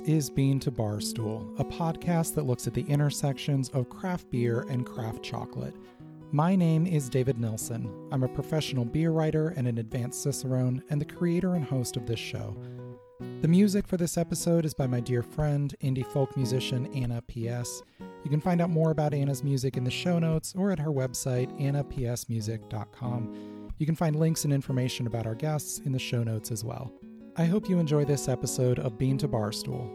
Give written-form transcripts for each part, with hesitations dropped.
is Bean to Barstool, a podcast that looks at the intersections of craft beer and craft chocolate. My name is David Nilsson. I'm a professional beer writer and an advanced cicerone, and the creator and host of this show. The music for this episode is by my dear friend, indie folk musician Anna P.S. You can find out more about Anna's music in the show notes or at her website, annapsmusic.com. You can find links and information about our guests in the show notes as well. I hope you enjoy this episode of Bean to Barstool.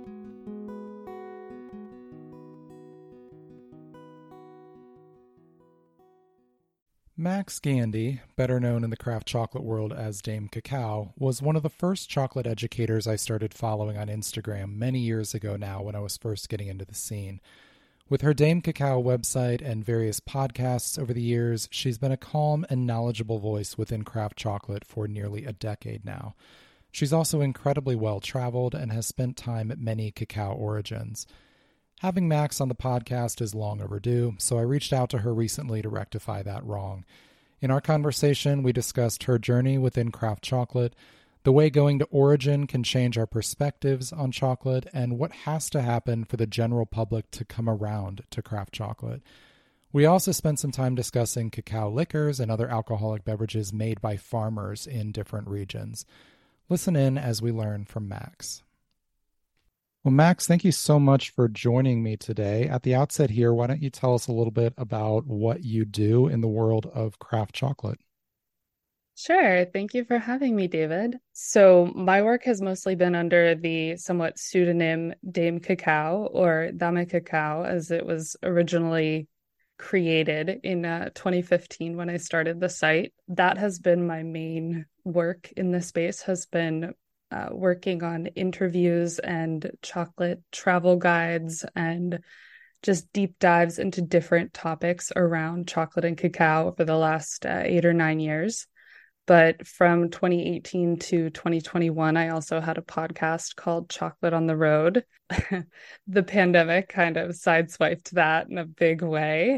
Max Gandy, better known in the craft chocolate world as Dame Cacao, was one of the first chocolate educators I started following on Instagram many years ago now when I was first getting into the scene. With her Dame Cacao website and various podcasts over the years, she's been a calm and knowledgeable voice within craft chocolate for nearly a decade now. She's also incredibly well-traveled and has spent time at many cacao origins. Having Max on the podcast is long overdue, so I reached out to her recently to rectify that wrong. In our conversation, we discussed her journey within craft chocolate, the way going to origin can change our perspectives on chocolate, and what has to happen for the general public to come around to craft chocolate. We also spent some time discussing cacao liquors and other alcoholic beverages made by farmers in different regions. Listen in as we learn from Max. Well, Max, thank you so much for joining me today. At the outset here, why don't you tell us a little bit about what you do in the world of craft chocolate? Sure. Thank you for having me, David. So my work has mostly been under the somewhat pseudonym Dame Cacao, or Dame Cacao, as it was originally created in 2015 when I started the site. That has been my main work in this space, has been working on interviews and chocolate travel guides and just deep dives into different topics around chocolate and cacao over the last 8 or 9 years. But from 2018 to 2021, I also had a podcast called Chocolate on the Road. The pandemic kind of sideswiped that in a big way.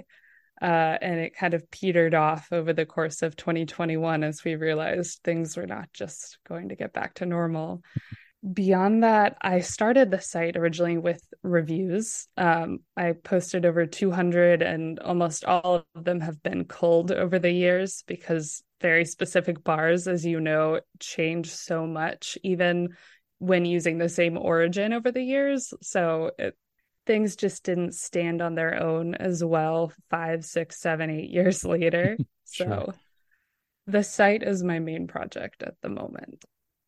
And it kind of petered off over the course of 2021 as we realized things were not just going to get back to normal. Beyond that, I started the site originally with reviews. I posted over 200 and almost all of them have been culled over the years because very specific bars, as you know, change so much, even when using the same origin over the years. So things just didn't stand on their own as well 5, 6, 7, 8 years later. Sure. So the site is my main project at the moment.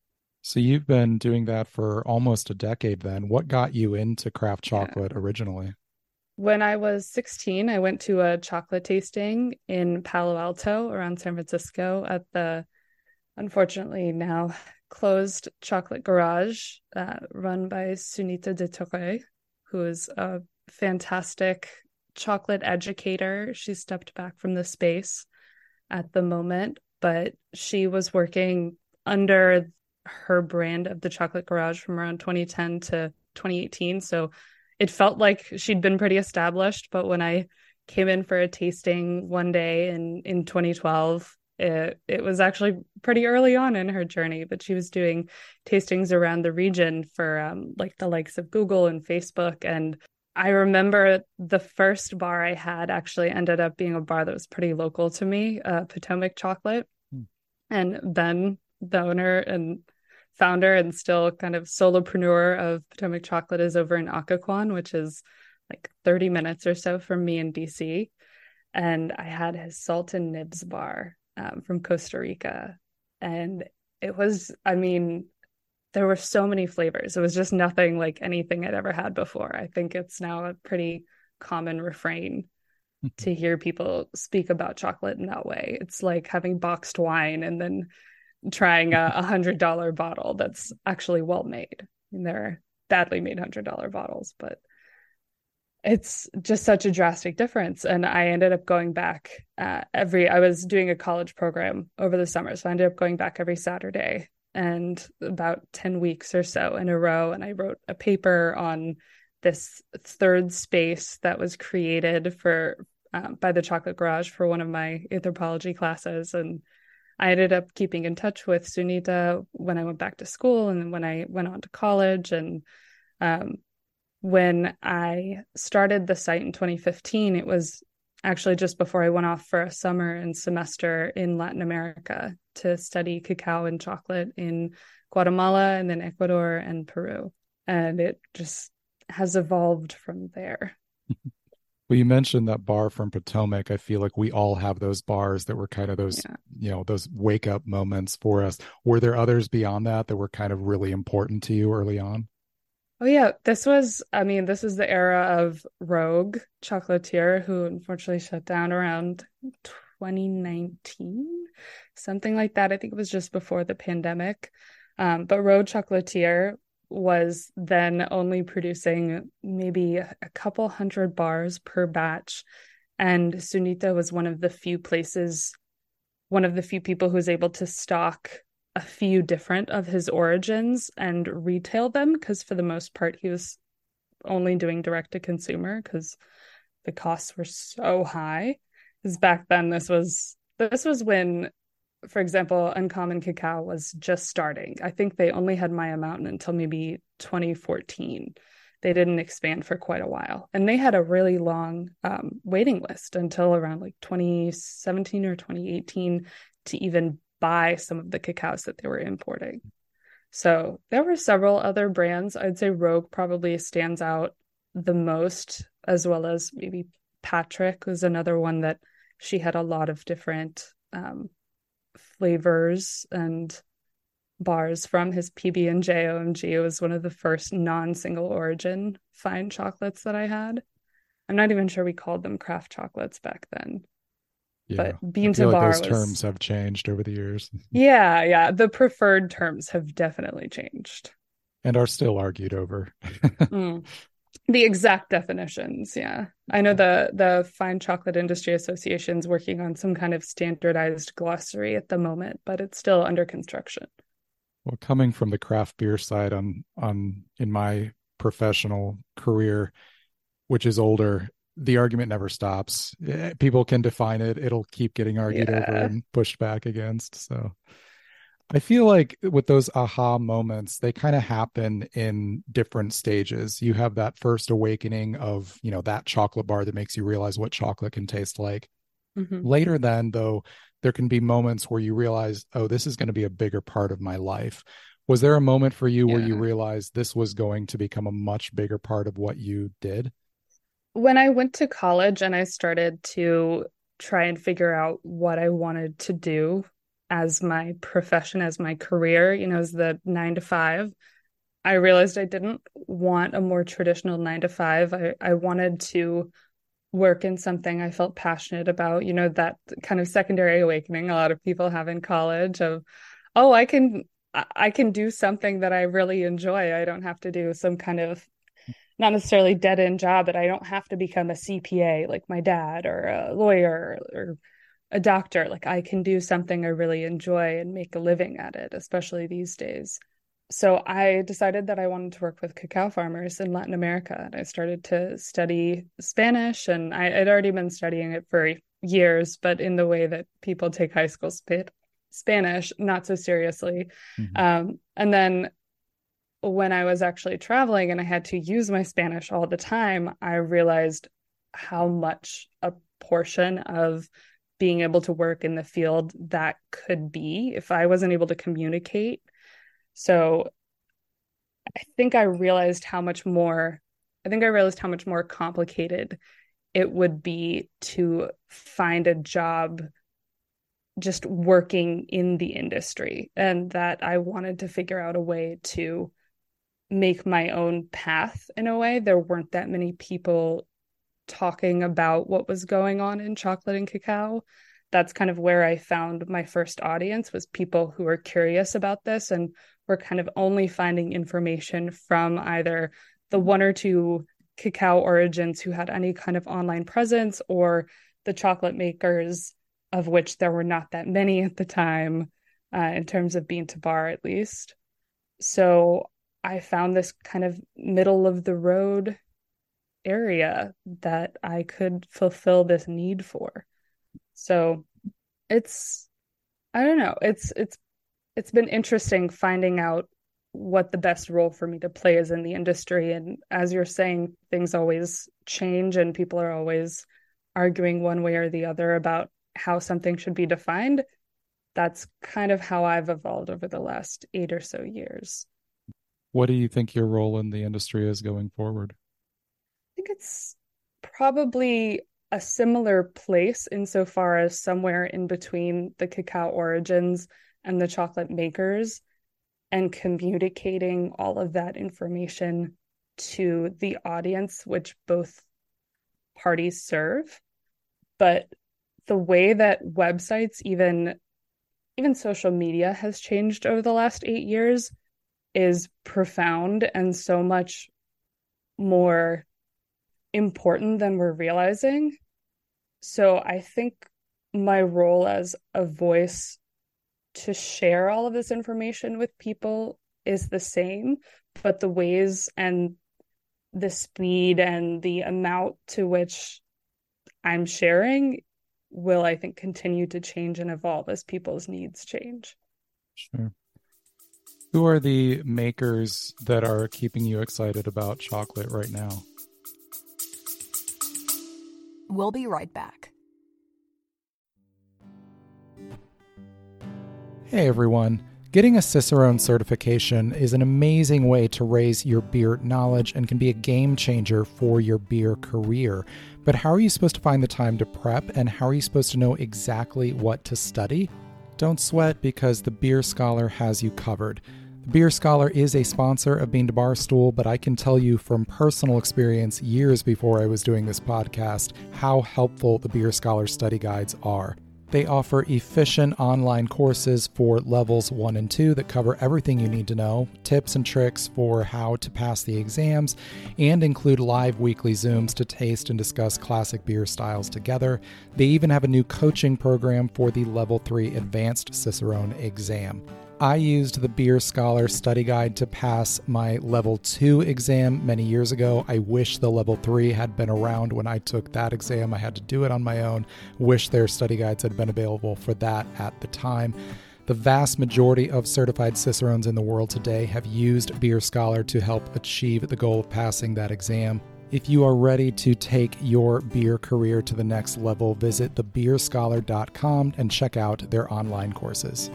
So you've been doing that for almost a decade then. What got you into craft chocolate originally? When I was 16, I went to a chocolate tasting in Palo Alto around San Francisco at the, unfortunately now closed, Chocolate Garage, run by Sunita de Torre, who is a fantastic chocolate educator. She stepped back from the space at the moment, but she was working under her brand of the Chocolate Garage from around 2010 to 2018. So it felt like she'd been pretty established. But when I came in for a tasting one day in 2012, it was actually pretty early on in her journey, but she was doing tastings around the region for like the likes of Google and Facebook. And I remember the first bar I had actually ended up being a bar that was pretty local to me, Potomac Chocolate. And Ben, the owner and founder and still kind of solopreneur of Potomac Chocolate, is over in Occoquan, which is like 30 minutes or so from me in DC. And I had his Salt and Nibs bar from Costa Rica. And it was, I mean, there were so many flavors. It was just nothing like anything I'd ever had before. I think it's now a pretty common refrain to hear people speak about chocolate in that way. It's like having boxed wine and then trying a $100 bottle that's actually well made. And they're badly made $100 bottles, but it's just such a drastic difference. And I ended up going back I was doing a college program over the summer. So I ended up going back every Saturday and about 10 weeks or so in a row. And I wrote a paper on this third space that was created by the Chocolate Garage for one of my anthropology classes. And I ended up keeping in touch with Sunita when I went back to school and when I went on to college. And Um, when I started the site in 2015, it was actually just before I went off for a summer and semester in Latin America to study cacao and chocolate in Guatemala and then Ecuador and Peru. And it just has evolved from there. Well, you mentioned that bar from Potomac. I feel like we all have those bars that were kind of those, Yeah. those wake up moments for us. Were there others beyond that that were kind of really important to you early on? Oh yeah, this is the era of Rogue Chocolatier, who unfortunately shut down around 2019, something like that. I think it was just before the pandemic. But Rogue Chocolatier was then only producing maybe a couple hundred bars per batch. And Sunita was one of the few people who was able to stock a few different of his origins and retail them, because for the most part he was only doing direct to consumer because the costs were so high. Because back then this was when, for example, Uncommon Cacao was just starting. I think they only had Maya Mountain until maybe 2014. They didn't expand for quite a while. And they had a really long waiting list until around like 2017 or 2018 to even buy some of the cacaos that they were importing. So there were several other brands. I'd say Rogue probably stands out the most, as well as maybe Patrick was another one that she had a lot of different flavors and bars from. His PB&J OMG was one of the first non-single origin fine chocolates that I had. I'm not even sure we called them craft chocolates back then, Yeah. but I bean to feel like bar those was, terms have changed over the years yeah, the preferred terms have definitely changed. and are still argued over. Mm. The exact definitions, yeah. I know the Fine Chocolate Industry Association's working on some kind of standardized glossary at the moment, but it's still under construction. Well, coming from the craft beer side on in my professional career, which is older, the argument never stops. People can define it. It'll keep getting argued over Yeah. and pushed back against. So I feel like with those aha moments, they kind of happen in different stages. You have that first awakening of, that chocolate bar that makes you realize what chocolate can taste like. Hmm. Later, then, though, there can be moments where you realize, oh, this is going to be a bigger part of my life. Was there a moment for you where you Yeah. realized this was going to become a much bigger part of what you did? When I went to college and I started to try and figure out what I wanted to do as my profession, as my career, as the 9 to 5, I realized I didn't want a more traditional 9 to 5. I wanted to work in something I felt passionate about, that kind of secondary awakening a lot of people have in college of, oh, I can do something that I really enjoy. I don't have to do some kind of not necessarily dead end job, but I don't have to become a CPA like my dad or a lawyer or a doctor. Like I can do something I really enjoy and make a living at it, especially these days. So I decided that I wanted to work with cacao farmers in Latin America. And I started to study Spanish, and I'd already been studying it for years, but in the way that people take high school Spanish, not so seriously. Mhm. And then when I was actually traveling and I had to use my Spanish all the time, I realized how much a portion of being able to work in the field that could be if I wasn't able to communicate. So I think I realized how much more, I think I realized how much more complicated it would be to find a job just working in the industry, and that I wanted to figure out a way to make my own path in a way. There weren't that many people talking about what was going on in chocolate and cacao. That's kind of where I found my first audience, was people who were curious about this and were kind of only finding information from either the one or two cacao origins who had any kind of online presence, or the chocolate makers, of which there were not that many at the time, in terms of bean to bar at least. So I found this kind of middle of the road area that I could fulfill this need for. So it's I don't know, it's been interesting finding out what the best role for me to play is in the industry. And as you're saying, things always change and people are always arguing one way or the other about how something should be defined. That's kind of how I've evolved over the last 8 or so years. What do you think your role in the industry is going forward? I think it's probably a similar place insofar as somewhere in between the cacao origins and the chocolate makers, and communicating all of that information to the audience, which both parties serve. But the way that websites, even social media has changed over the last 8 years is profound and so much more important than we're realizing. So I think my role as a voice to share all of this information with people is the same, but the ways and the speed and the amount to which I'm sharing will, I think, continue to change and evolve as people's needs change. Sure. Who are the makers that are keeping you excited about chocolate right now? We'll be right back. Hey everyone. Getting a Cicerone certification is an amazing way to raise your beer knowledge and can be a game changer for your beer career. But how are you supposed to find the time to prep, and how are you supposed to know exactly what to study? Don't sweat, because the Beer Scholar has you covered. The Beer Scholar is a sponsor of Bean to Barstool, but I can tell you from personal experience years before I was doing this podcast how helpful the Beer Scholar study guides are. They offer efficient online courses for levels 1 and 2 that cover everything you need to know, tips and tricks for how to pass the exams, and include live weekly Zooms to taste and discuss classic beer styles together. They even have a new coaching program for the Level 3 Advanced Cicerone exam. I used the Beer Scholar study guide to pass my Level 2 exam many years ago. I wish the Level 3 had been around when I took that exam. I had to do it on my own. Wish their study guides had been available for that at the time. The vast majority of certified Cicerones in the world today have used Beer Scholar to help achieve the goal of passing that exam. If you are ready to take your beer career to the next level, visit thebeerscholar.com and check out their online courses.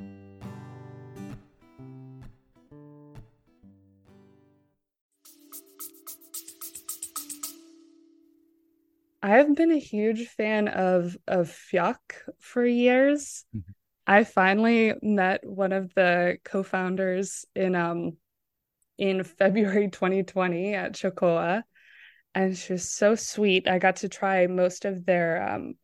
I've been a huge fan of Fioc for years. Mhm. I finally met one of the co-founders in February 2020 at Chocoa, and she was so sweet. I got to try most of their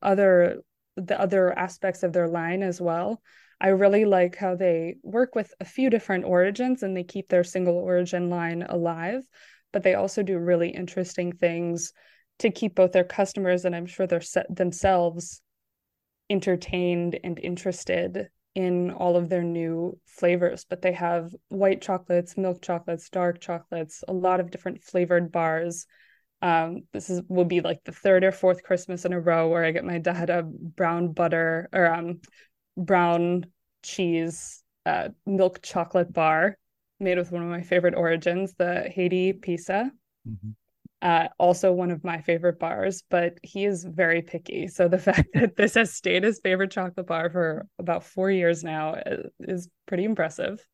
the other aspects of their line as well. I really like how they work with a few different origins and they keep their single origin line alive, but they also do really interesting things to keep both their customers and I'm sure themselves entertained and interested in all of their new flavors. But they have white chocolates, milk chocolates, dark chocolates, a lot of different flavored bars. Will be like the third or fourth Christmas in a row where I get my dad a brown butter or brown cheese milk chocolate bar made with one of my favorite origins, the Haiti Pisa. Mhm. Also one of my favorite bars, but he is very picky. So the fact that this has stayed his favorite chocolate bar for about 4 years now is pretty impressive.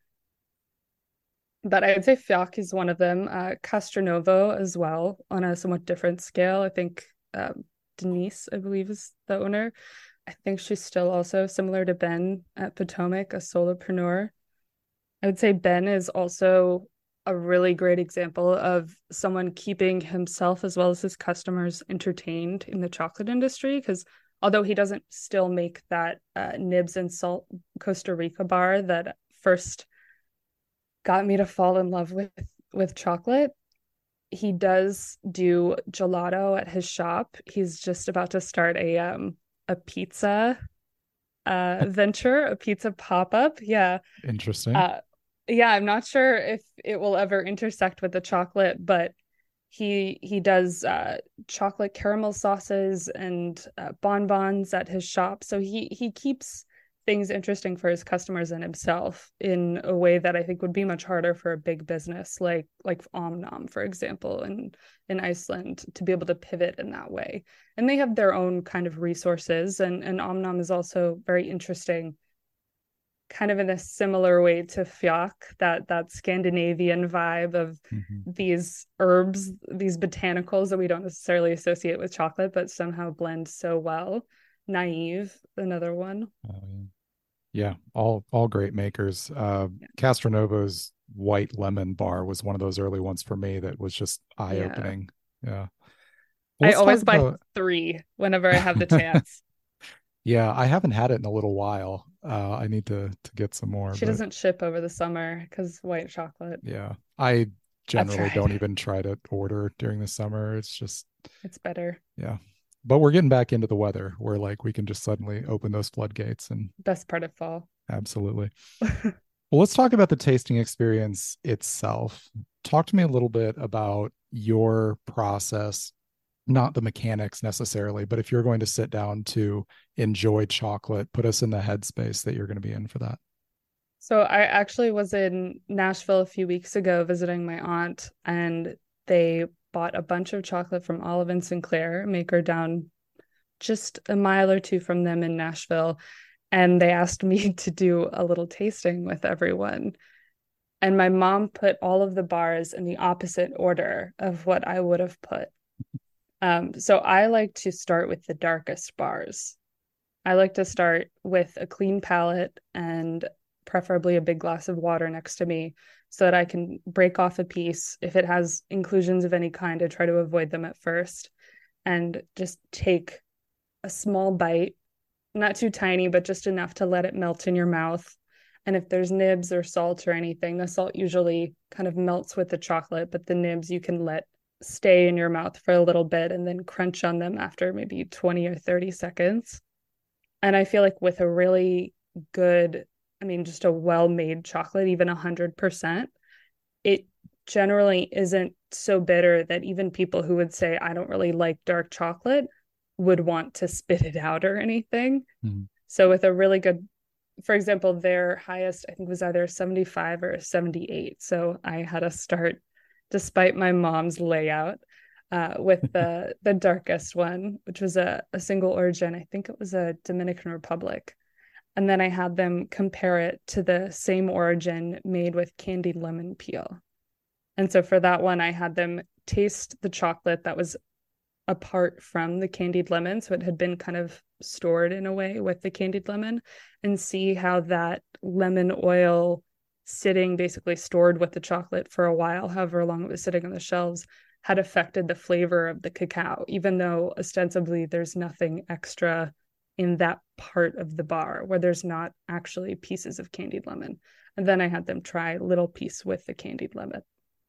But I would say Fioc is one of them. Castronovo as well, on a somewhat different scale. I think Denise, I believe, is the owner. I think she's still also similar to Ben at Potomac, a solopreneur. I would say Ben is also a really great example of someone keeping himself as well as his customers entertained in the chocolate industry, because although he doesn't still make that nibs and salt Costa Rica bar that first got me to fall in love with chocolate, he does do gelato at his shop. He's just about to start a pizza venture, a pizza pop-up. Yeah. Interesting. Yeah, I'm not sure if it will ever intersect with the chocolate, but he does chocolate caramel sauces and bonbons at his shop. So he keeps things interesting for his customers and himself in a way that I think would be much harder for a big business like Omnom, for example, in Iceland, to be able to pivot in that way. And they have their own kind of resources, and Omnom is also very interesting, kind of in a similar way to Fjac, that Scandinavian vibe of these herbs, these botanicals that we don't necessarily associate with chocolate, but somehow blend so well. Naive, another one. Yeah, all great makers. Castronovo's white lemon bar was one of those early ones for me that was just eye-opening. Yeah. Well, I always buy 3 whenever I have the chance. Yeah, I haven't had it in a little while. I need to get some more. She doesn't ship over the summer because white chocolate. Yeah, I generally don't even try to order during the summer. It's better. Yeah. But we're getting back into the weather where like we can just suddenly open those floodgates, and best part of fall. Absolutely. Well, let's talk about the tasting experience itself. Talk to me a little bit about your process, not the mechanics necessarily, but if you're going to sit down to enjoy chocolate, put us in the headspace that you're going to be in for that. So I actually was in Nashville a few weeks ago visiting my aunt, and they bought a bunch of chocolate from Olive and Sinclair, a maker down just a mile or two from them in Nashville. And they asked me to do a little tasting with everyone. And my mom put all of the bars in the opposite order of what I would have put. So I like to start with the darkest bars. I like to start with a clean palette and preferably a big glass of water next to me so that I can break off a piece. If it has inclusions of any kind, I try to avoid them at first and just take a small bite, not too tiny, but just enough to let it melt in your mouth. And if there's nibs or salt or anything, the salt usually kind of melts with the chocolate, but the nibs you can let stay in your mouth for a little bit and then crunch on them after maybe 20 or 30 seconds. And I feel like with a really good, just a well-made chocolate, even 100%, it generally isn't so bitter that even people who would say, I don't really like dark chocolate, would want to spit it out or anything. So with a really good, for example, their highest, I think, was either 75 or 78. So I had to start, despite my mom's layout, with the darkest one, which was a single origin. I think it was a Dominican Republic. And then I had them compare it to the same origin made with candied lemon peel. And so for that one, I had them taste the chocolate that was apart from the candied lemon. So it had been kind of stored in a way with the candied lemon, and see how that lemon oil sitting, basically stored with the chocolate for a while, however long it was sitting on the shelves, had affected the flavor of the cacao, even though ostensibly there's nothing extra in that part of the bar where there's not actually pieces of candied lemon. And then I had them try a little piece with the candied lemon.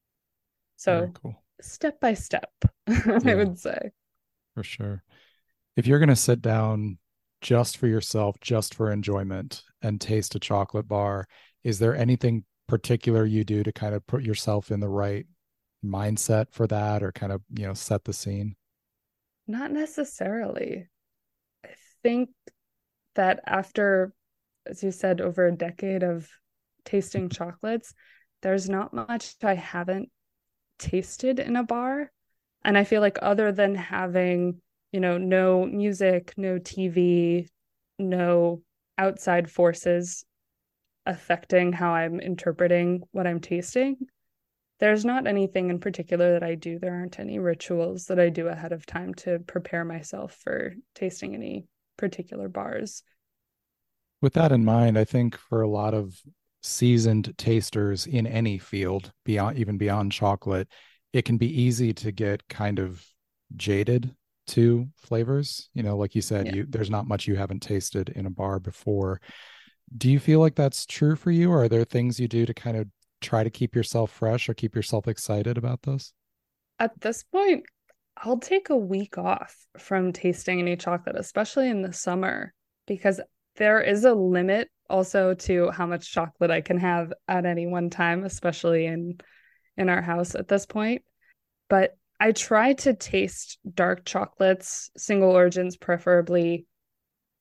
So cool. Step by step, I would say. For sure. If you're going to sit down just for yourself, just for enjoyment, and taste a chocolate bar, is there anything particular you do to kind of put yourself in the right mindset for that, or kind of, set the scene? Not necessarily. I think that after, as you said, over a decade of tasting chocolates, there's not much I haven't tasted in a bar. And I feel like other than having, no music, no TV, no outside forces affecting how I'm interpreting what I'm tasting, there's not anything in particular that I do. There aren't any rituals that I do ahead of time to prepare myself for tasting any particular bars. With that in mind, I think for a lot of seasoned tasters in any field, beyond chocolate, it can be easy to get kind of jaded to flavors. Like you said, there's not much you haven't tasted in a bar before. Do you feel like that's true for you, or are there things you do to kind of try to keep yourself fresh or keep yourself excited about this? At this point, I'll take a week off from tasting any chocolate, especially in the summer, because there is a limit also to how much chocolate I can have at any one time, especially in our house at this point. But I try to taste dark chocolates, single origins preferably,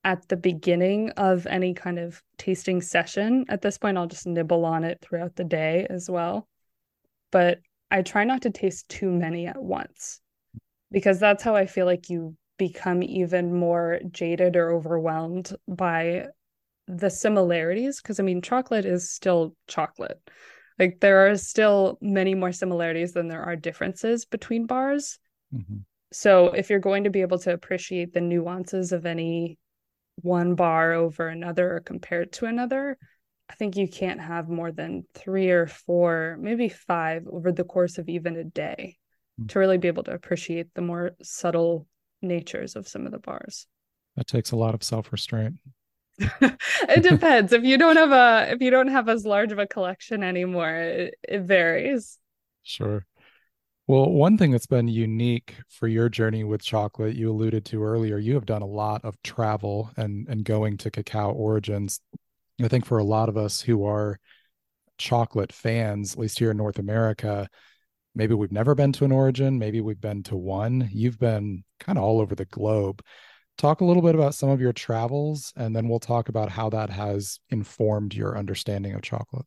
at the beginning of any kind of tasting session. At this point, I'll just nibble on it throughout the day as well. But I try not to taste too many at once, because that's how I feel like you become even more jaded or overwhelmed by the similarities. Because I mean, chocolate is still chocolate. Like, there are still many more similarities than there are differences between bars. Mm-hmm. So if you're going to be able to appreciate the nuances of any one bar over another or compared to another, I think you can't have more than 3 or 4, maybe 5 over the course of even a day to really be able to appreciate the more subtle natures of some of the bars. That takes a lot of self-restraint. It depends. If you don't have as large of a collection anymore, it varies. Sure. Well, one thing that's been unique for your journey with chocolate, you alluded to earlier, you have done a lot of travel and going to cacao origins. I think for a lot of us who are chocolate fans, at least here in North America, maybe we've never been to an origin, maybe we've been to one. You've been kind of all over the globe. Talk a little bit about some of your travels, and then we'll talk about how that has informed your understanding of chocolate.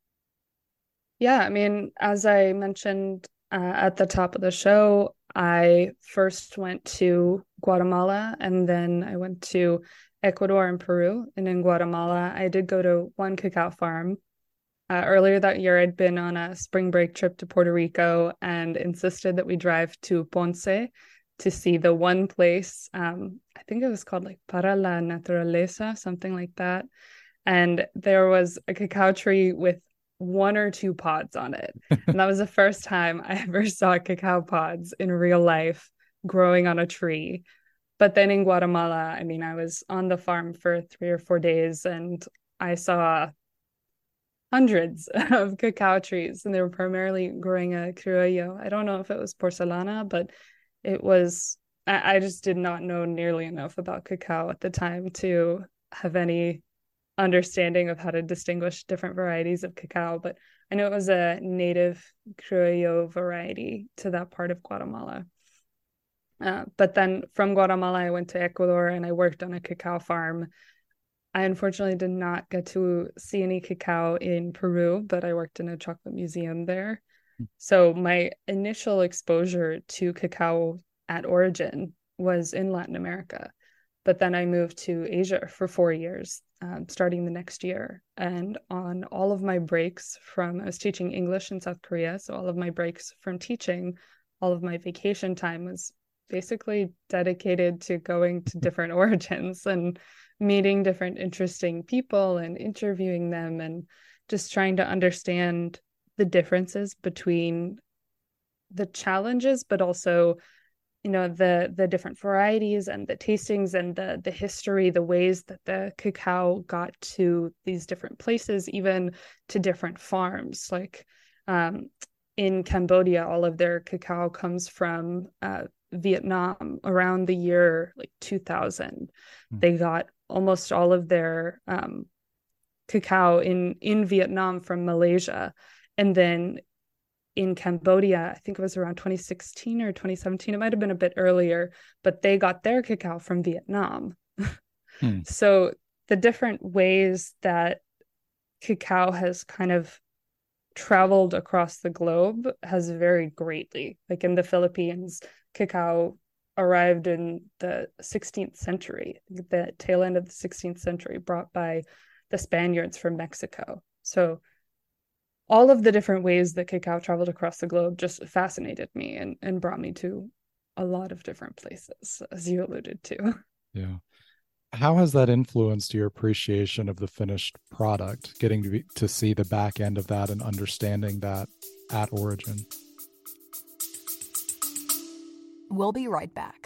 Yeah, I mean, as I mentioned at the top of the show, I first went to Guatemala, and then I went to Ecuador and Peru. And in Guatemala, I did go to one cacao farm. Earlier that year, I'd been on a spring break trip to Puerto Rico and insisted that we drive to Ponce to see the one place. I think it was called like Para la Naturaleza, something like that. And there was a cacao tree with 1 or 2 pods on it. And that was the first time I ever saw cacao pods in real life growing on a tree. But then in Guatemala, I mean, I was on the farm for 3 or 4 days, and I saw hundreds of cacao trees, and they were primarily growing a criollo. I don't know if it was porcelana, but it was, I just did not know nearly enough about cacao at the time to have any understanding of how to distinguish different varieties of cacao. But I know it was a native criollo variety to that part of Guatemala. But then from Guatemala, I went to Ecuador and I worked on a cacao farm. I unfortunately did not get to see any cacao in Peru, but I worked in a chocolate museum there. So my initial exposure to cacao at origin was in Latin America. But then I moved to Asia for 4 years, starting the next year. And on all of my breaks I was teaching English in South Korea. So all of my breaks from teaching, all of my vacation time was basically dedicated to going to different origins and meeting different interesting people and interviewing them and just trying to understand the differences between the challenges, but also, you know, the different varieties and the tastings and the history, the ways that the cacao got to these different places, even to different farms. Like in Cambodia, all of their cacao comes from Vietnam around the year like 2000. They got almost all of their cacao in Vietnam from Malaysia. And then in Cambodia, I think it was around 2016 or 2017, it might have been a bit earlier, but they got their cacao from Vietnam. So the different ways that cacao has kind of traveled across the globe has varied greatly. Like in the Philippines, cacao arrived in the 16th century, the tail end of the 16th century, brought by the Spaniards from Mexico. So all of the different ways that cacao traveled across the globe just fascinated me and brought me to a lot of different places, as you alluded to. Yeah. How has that influenced your appreciation of the finished product, getting to see the back end of that and understanding that at origin? We'll be right back.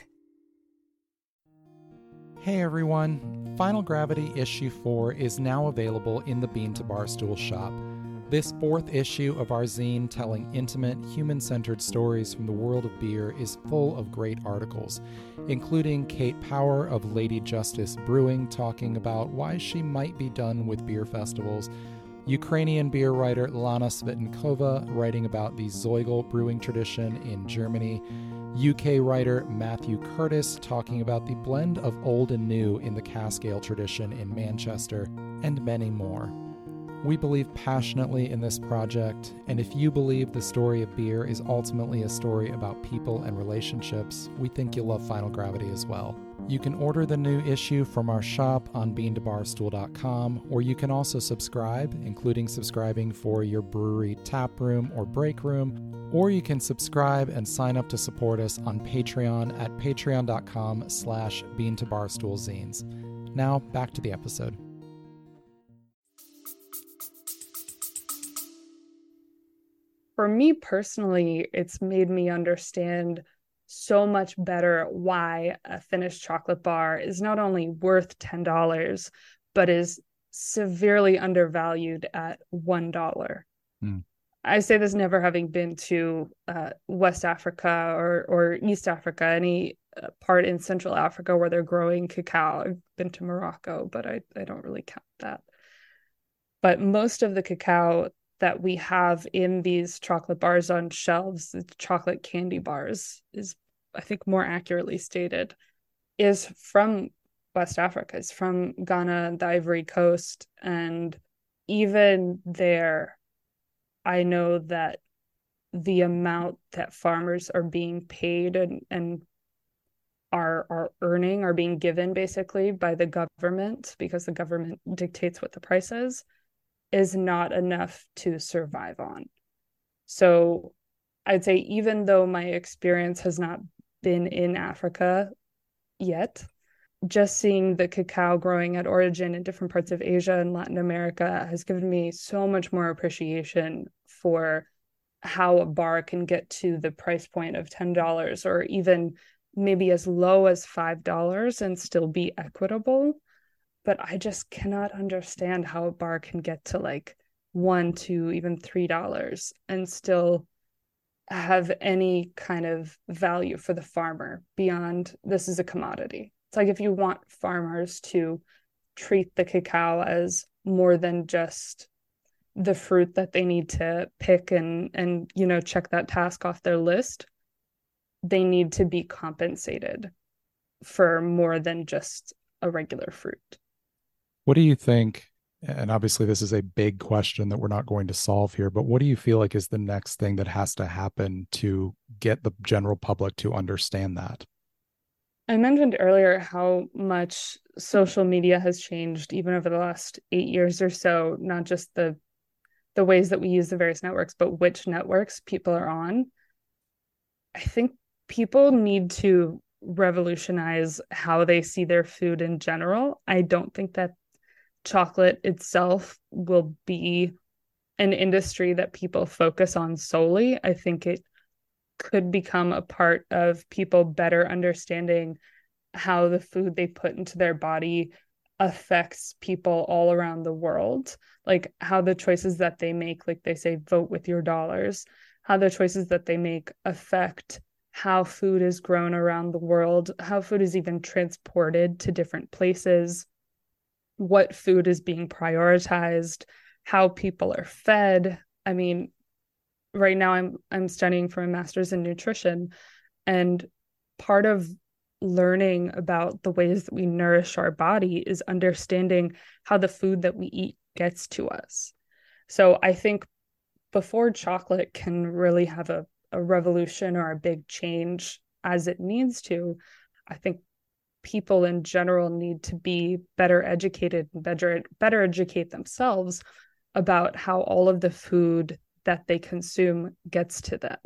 Hey everyone, Final Gravity Issue 4 is now available in the Bean to Barstool shop. This 4th issue of our zine telling intimate, human-centered stories from the world of beer is full of great articles, including Kate Power of Lady Justice Brewing talking about why she might be done with beer festivals, Ukrainian beer writer Lana Svitnikova writing about the Zeugel brewing tradition in Germany, UK writer Matthew Curtis talking about the blend of old and new in the cask ale tradition in Manchester, and many more. We believe passionately in this project, and if you believe the story of beer is ultimately a story about people and relationships, we think you'll love Final Gravity as well. You can order the new issue from our shop on beantobarstool.com, or you can also subscribe, including subscribing for your brewery tap room or break room, or you can subscribe and sign up to support us on Patreon at patreon.com/beantobarstoolzines. Now, back to the episode. For me personally, it's made me understand so much better why a finished chocolate bar is not only worth $10, but is severely undervalued at $1. I say this never having been to West Africa or East Africa, any part in Central Africa where they're growing cacao. I've been to Morocco, but I don't really count that. But most of the cacao that we have in these chocolate bars on shelves, the chocolate candy bars is, I think more accurately stated, is from West Africa. It's from Ghana, the Ivory Coast. And even there, I know that the amount that farmers are being paid and are earning, are being given basically by the government, because the government dictates what the price is not enough to survive on. So I'd say, even though my experience has not been in Africa yet, just seeing the cacao growing at origin in different parts of Asia and Latin America has given me so much more appreciation for how a bar can get to the price point of $10, or even maybe as low as $5 and still be equitable. But I just cannot understand how a bar can get to like $1, $2, even $3 and still have any kind of value for the farmer beyond this is a commodity. It's like if you want farmers to treat the cacao as more than just the fruit that they need to pick and check that task off their list, they need to be compensated for more than just a regular fruit. What do you think, and obviously this is a big question that we're not going to solve here, but what do you feel like is the next thing that has to happen to get the general public to understand that? I mentioned earlier how much social media has changed even over the last 8 years or so, not just the ways that we use the various networks, but which networks people are on. I think people need to revolutionize how they see their food in general. I don't think that chocolate itself will be an industry that people focus on solely. I think it could become a part of people better understanding how the food they put into their body affects people all around the world, like how the choices that they make, like they say, vote with your dollars, how the choices that they make affect how food is grown around the world, how food is even transported to different places, what food is being prioritized, how people are fed. I mean, right now I'm studying for a master's in nutrition, and part of learning about the ways that we nourish our body is understanding how the food that we eat gets to us. So I think before chocolate can really have a revolution or a big change as it needs to, I think people in general need to be better educated and better educate themselves about how all of the food that they consume gets to them,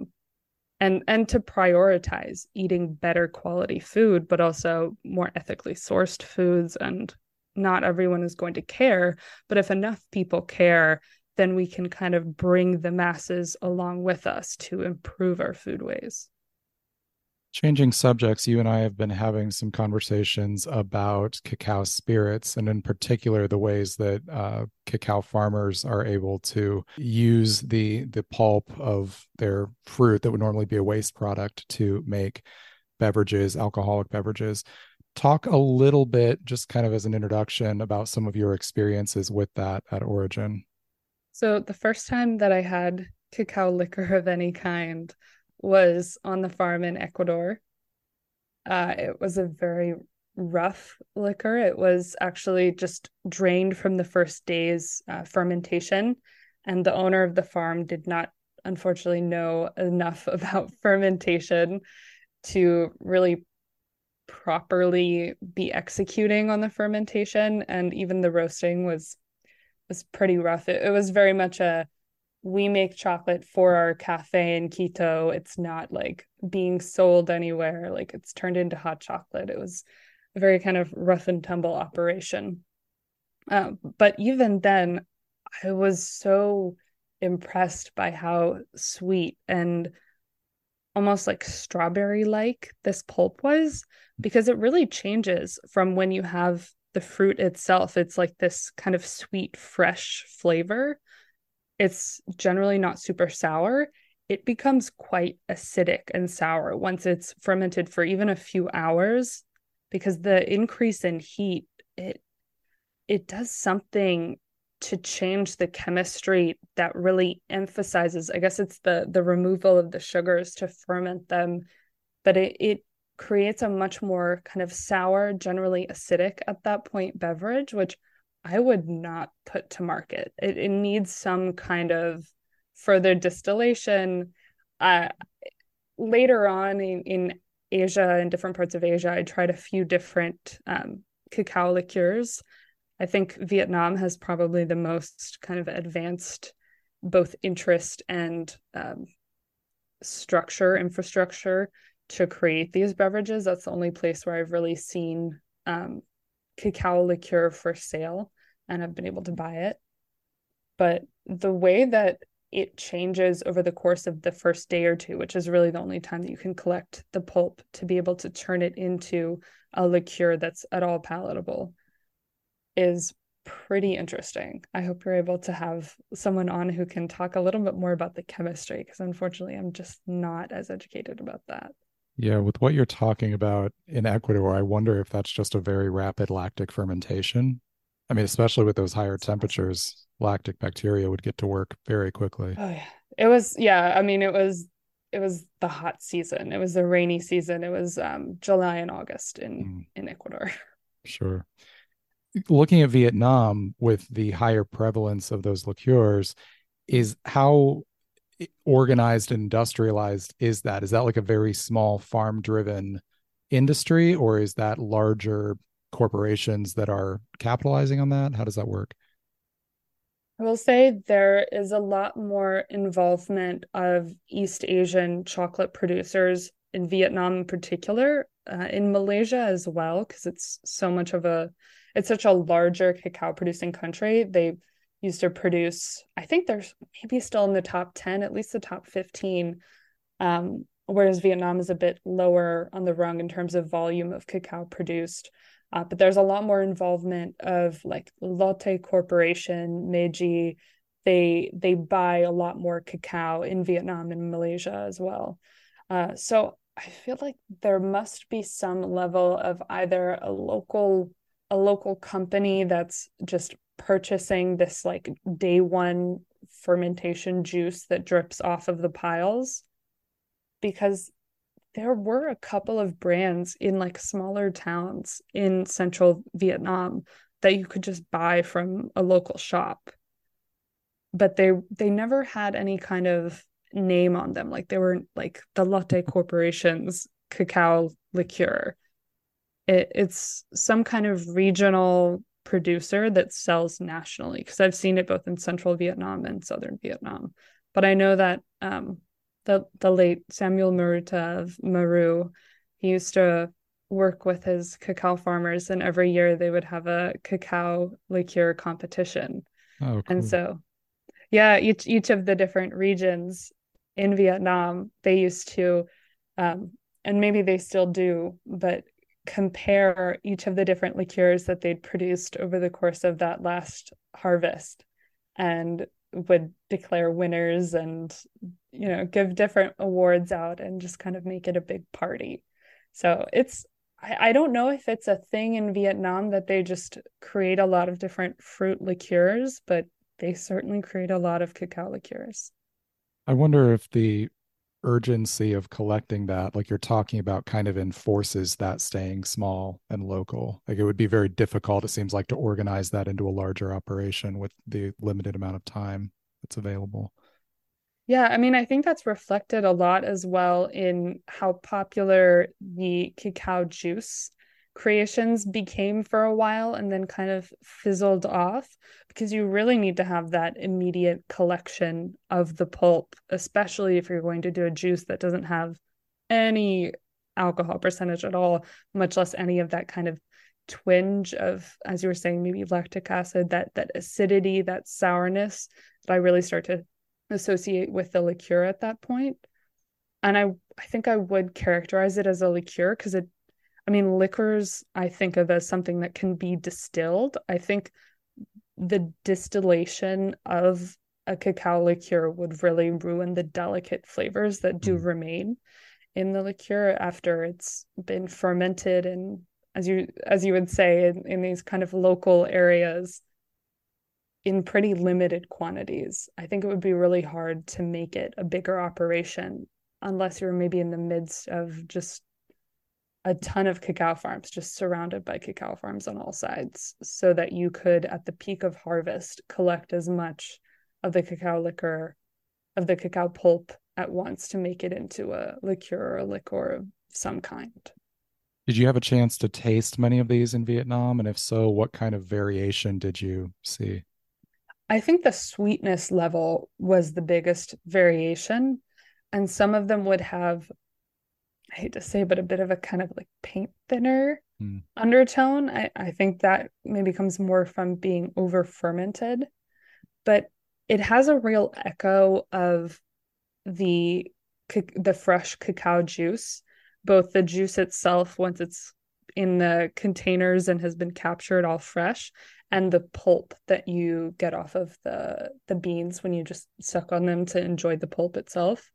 and to prioritize eating better quality food, but also more ethically sourced foods. And not everyone is going to care, but if enough people care, then we can kind of bring the masses along with us to improve our food ways. Changing subjects, you and I have been having some conversations about cacao spirits, and in particular, the ways that cacao farmers are able to use the pulp of their fruit that would normally be a waste product to make beverages, alcoholic beverages. Talk a little bit, just kind of as an introduction, about some of your experiences with that at Origin. So the first time that I had cacao liquor of any kind was on the farm in Ecuador. It was a very rough liquor. It was actually just drained from the first day's fermentation, and the owner of the farm did not, unfortunately, know enough about fermentation to really properly be executing on the fermentation, and even the roasting was pretty rough. It was very much a we make chocolate for our cafe in Quito. It's not like being sold anywhere. Like it's turned into hot chocolate. It was a very kind of rough and tumble operation. But even then, I was so impressed by how sweet and almost like strawberry like this pulp was, because it really changes from when you have the fruit itself. It's like this kind of sweet, fresh flavor. It's generally not super sour. It becomes quite acidic and sour once it's fermented for even a few hours, because the increase in heat, it does something to change the chemistry that really emphasizes, I guess it's the removal of the sugars to ferment them, but it creates a much more kind of sour, generally acidic at that point beverage, which I would not put to market. It needs some kind of further distillation. Later on in Asia, in different parts of Asia, I tried a few different cacao liqueurs. I think Vietnam has probably the most kind of advanced both interest and infrastructure to create these beverages. That's the only place where I've really seen cacao liqueur for sale and have been able to buy it. But the way that it changes over the course of the first day or two, which is really the only time that you can collect the pulp to be able to turn it into a liqueur that's at all palatable, is pretty interesting. I hope you're able to have someone on who can talk a little bit more about the chemistry, because unfortunately I'm just not as educated about that. Yeah, with what you're talking about in Ecuador, I wonder if that's just a very rapid lactic fermentation. I mean, especially with those higher temperatures, lactic bacteria would get to work very quickly. Oh yeah. It was, yeah, I mean it was the hot season. It was the rainy season. It was July and August in Ecuador. Sure. Looking at Vietnam with the higher prevalence of those liqueurs, is how organized and industrialized is that? Is that like a very small farm driven industry, or is that larger corporations that are capitalizing on that? How does that work? I will say there is a lot more involvement of East Asian chocolate producers in Vietnam in particular, in Malaysia as well, because it's such a larger cacao producing country. They used to produce, I think there's maybe still in the top 10, at least the top 15, whereas Vietnam is a bit lower on the rung in terms of volume of cacao produced. But there's a lot more involvement of like Lotte Corporation, Meiji. They buy a lot more cacao in Vietnam and Malaysia as well. So I feel like there must be some level of either a local company that's just purchasing this like day one fermentation juice that drips off of the piles, because there were a couple of brands in like smaller towns in central Vietnam that you could just buy from a local shop, but they never had any kind of name on them. Like they weren't like the Lotte Corporation's cacao liqueur. It's some kind of regional producer that sells nationally, because I've seen it both in central Vietnam and southern Vietnam. But I know that the late Samuel Maruta of Maru, he used to work with his cacao farmers, and every year they would have a cacao liqueur competition. Oh, And cool. so, yeah, each of the different regions in Vietnam, they used to, and maybe they still do, but compare each of the different liqueurs that they'd produced over the course of that last harvest, and would declare winners and give different awards out and just kind of make it a big party. So I don't know if it's a thing in Vietnam that they just create a lot of different fruit liqueurs, but they certainly create a lot of cacao liqueurs. I wonder if the urgency of collecting that, like you're talking about, kind of enforces that staying small and local. Like it would be very difficult, it seems like, to organize that into a larger operation with the limited amount of time that's available. Yeah, I mean, I think that's reflected a lot as well in how popular the cacao juice creations became for a while and then kind of fizzled off because you really need to have that immediate collection of the pulp, especially if you're going to do a juice that doesn't have any alcohol percentage at all, much less any of that kind of twinge of, as you were saying, maybe lactic acid, that acidity, that sourness that I really start to associate with the liqueur at that point. And I think I would characterize it as a liqueur because I mean, liquors I think of as something that can be distilled. I think the distillation of a cacao liqueur would really ruin the delicate flavors that do Mm. remain in the liqueur after it's been fermented and as you would say in these kind of local areas in pretty limited quantities. I think it would be really hard to make it a bigger operation unless you're maybe in the midst of just a ton of cacao farms, just surrounded by cacao farms on all sides, so that you could, at the peak of harvest, collect as much of the cacao liquor, of the cacao pulp at once to make it into a liqueur or a liqueur of some kind. Did you have a chance to taste many of these in Vietnam? And if so, what kind of variation did you see? I think the sweetness level was the biggest variation. And some of them would have, I hate to say, but a bit of a kind of like paint thinner Mm. undertone. I think that maybe comes more from being over fermented, but it has a real echo of the the fresh cacao juice, both the juice itself once it's in the containers and has been captured all fresh, and the pulp that you get off of the beans when you just suck on them to enjoy the pulp itself.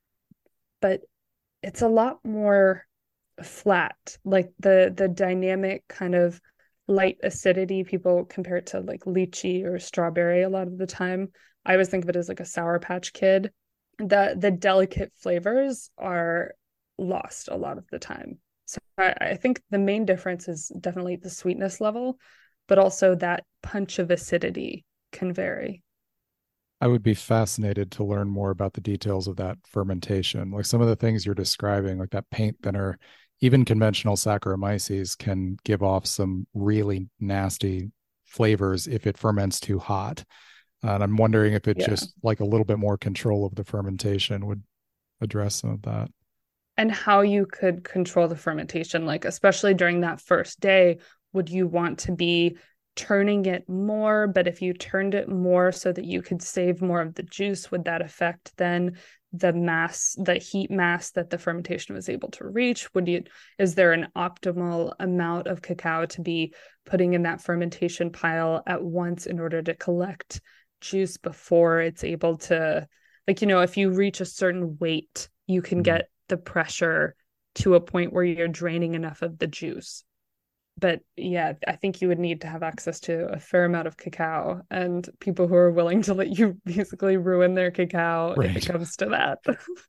But it's a lot more flat, like the dynamic kind of light acidity. People compare it to like lychee or strawberry a lot of the time. I always think of it as like a Sour Patch Kid. The delicate flavors are lost a lot of the time. So I think the main difference is definitely the sweetness level, but also that punch of acidity can vary. I would be fascinated to learn more about the details of that fermentation. Like some of the things you're describing, like that paint thinner, even conventional Saccharomyces can give off some really nasty flavors if it ferments too hot. And I'm wondering if it Yeah. just like a little bit more control of the fermentation would address some of that. And how you could control the fermentation, like especially during that first day, would you want to be turning it more? But if you turned it more so that you could save more of the juice, would that affect then the mass, the heat mass that the fermentation was able to reach? Is there an optimal amount of cacao to be putting in that fermentation pile at once in order to collect juice before it's able to, like, if you reach a certain weight, you can Mm. get the pressure to a point where you're draining enough of the juice. But yeah, I think you would need to have access to a fair amount of cacao and people who are willing to let you basically ruin their cacao if it Right. comes to that.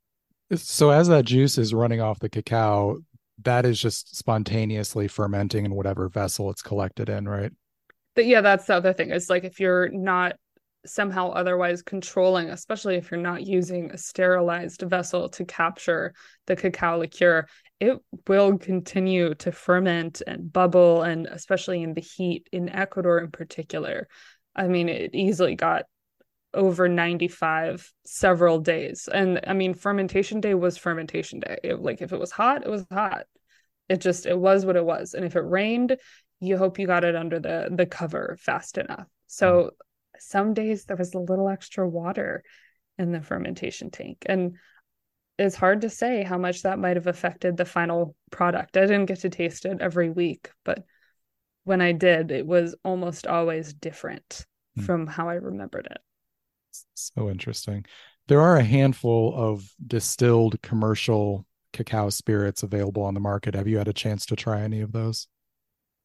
So as that juice is running off the cacao, that is just spontaneously fermenting in whatever vessel it's collected in, right? But yeah, that's the other thing. It's like if you're not somehow otherwise controlling, especially if you're not using a sterilized vessel to capture the cacao liqueur, it will continue to ferment and bubble, and especially in the heat in Ecuador in particular. I mean, it easily got over 95 several days. And I mean, fermentation day was fermentation day. Like if it was hot, it was hot. It was what it was. And if it rained, you hope you got it under the cover fast enough. Mm. So some days there was a little extra water in the fermentation tank. And it's hard to say how much that might have affected the final product. I didn't get to taste it every week, but when I did, it was almost always different Mm. from how I remembered it. So interesting. There are a handful of distilled commercial cacao spirits available on the market. Have you had a chance to try any of those?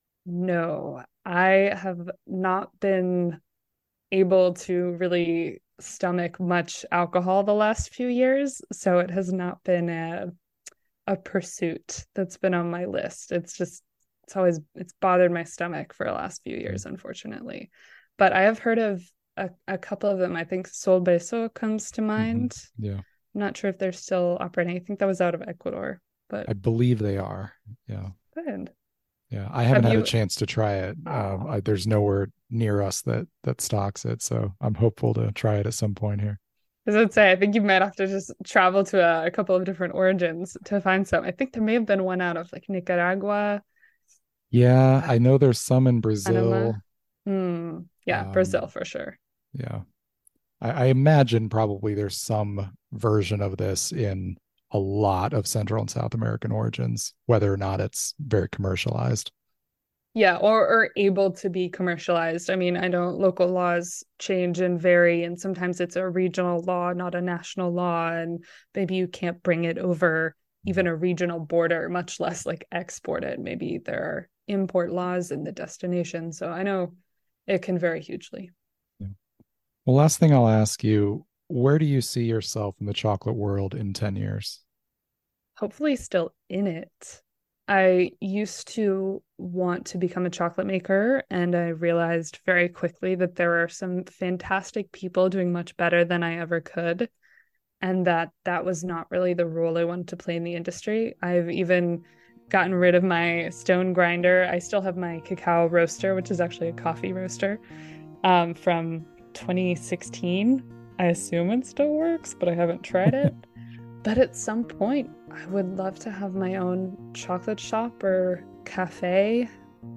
No, I have not been able to really stomach much alcohol the last few years, so it has not been a pursuit that's been on my list. It's bothered my stomach for the last few years, unfortunately. But I have heard of a couple of them. I think Sol Beso comes to mind. Yeah. I'm not sure if they're still operating. I think that was out of Ecuador, but I believe they are. Yeah. good. Yeah. I haven't Have had you- a chance to try it. Oh. There's nowhere near us that stocks it. So I'm hopeful to try it at some point here. As I'd say, I think you might have to just travel to a couple of different origins to find some. I think there may have been one out of like Nicaragua, Yeah. I know there's some in Panama. Brazil. Yeah, Brazil for sure. Yeah. I imagine probably there's some version of this in a lot of Central and South American origins, whether or not it's very commercialized. Yeah, or able to be commercialized. I mean, I know local laws change and vary, and sometimes it's a regional law, not a national law, and maybe you can't bring it over even a regional border, much less like export it. Maybe there are import laws in the destination. So I know it can vary hugely. Yeah. Well, last thing I'll ask you, where do you see yourself in the chocolate world in 10 years? Hopefully still in it. I used to want to become a chocolate maker, and I realized very quickly that there are some fantastic people doing much better than I ever could, and that was not really the role I wanted to play in the industry. I've even gotten rid of my stone grinder. I still have my cacao roaster, which is actually a coffee roaster, from 2016. I assume it still works, but I haven't tried it. But at some point, I would love to have my own chocolate shop or cafe.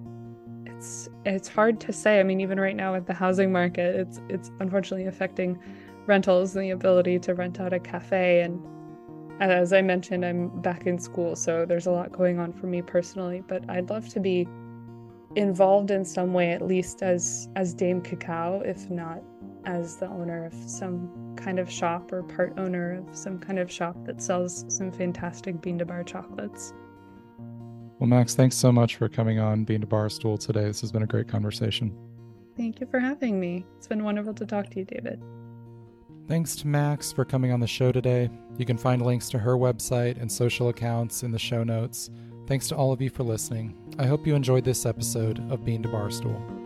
It's hard to say. I mean, even right now with the housing market, it's unfortunately affecting rentals and the ability to rent out a cafe. And as I mentioned, I'm back in school, so there's a lot going on for me personally. But I'd love to be involved in some way, at least as Dame Cacao, if not as the owner of some kind of shop or part owner of some kind of shop that sells some fantastic bean to bar chocolates. Well, Max, thanks so much for coming on Bean to Barstool today. This has been a great conversation. Thank you for having me. It's been wonderful to talk to you, David. Thanks to Max for coming on the show today. You can find links to her website and social accounts in the show notes. Thanks to all of you for listening. I hope you enjoyed this episode of Bean to Barstool.